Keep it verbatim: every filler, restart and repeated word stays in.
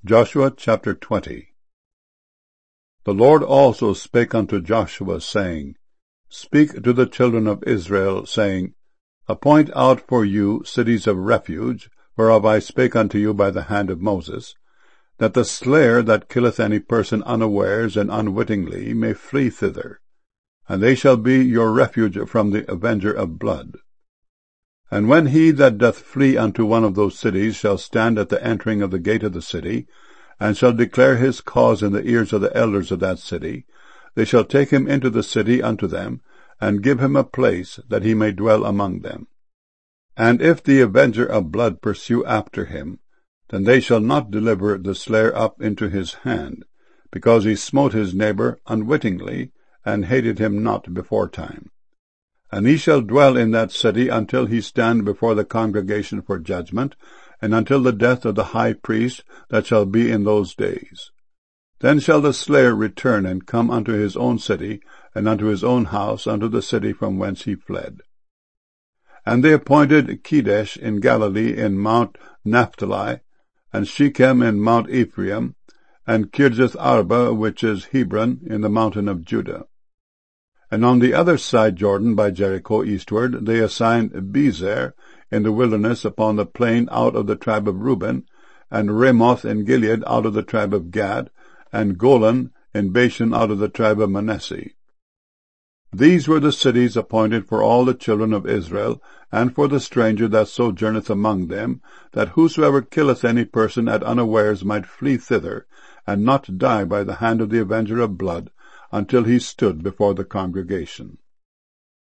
Joshua chapter twenty. The Lord also spake unto Joshua, saying, Speak to the children of Israel, saying, Appoint out for you cities of refuge, whereof I spake unto you by the hand of Moses, that the slayer that killeth any person unawares and unwittingly may flee thither, and they shall be your refuge from the avenger of blood. And when he that doth flee unto one of those cities shall stand at the entering of the gate of the city, and shall declare his cause in the ears of the elders of that city, they shall take him into the city unto them, and give him a place, that he may dwell among them. And if the avenger of blood pursue after him, then they shall not deliver the slayer up into his hand, because he smote his neighbor unwittingly, and hated him not beforetime. And he shall dwell in that city until he stand before the congregation for judgment, and until the death of the high priest that shall be in those days. Then shall the slayer return and come unto his own city, and unto his own house, unto the city from whence he fled. And they appointed Kedesh in Galilee in Mount Naphtali, and Shechem in Mount Ephraim, and Kirjath Arba, which is Hebron, in the mountain of Judah. And on the other side Jordan by Jericho eastward they assigned Bezer in the wilderness upon the plain out of the tribe of Reuben, and Ramoth in Gilead out of the tribe of Gad, and Golan in Bashan out of the tribe of Manasseh. These were the cities appointed for all the children of Israel, and for the stranger that sojourneth among them, that whosoever killeth any person at unawares might flee thither, and not die by the hand of the avenger of blood, until he stood before the congregation.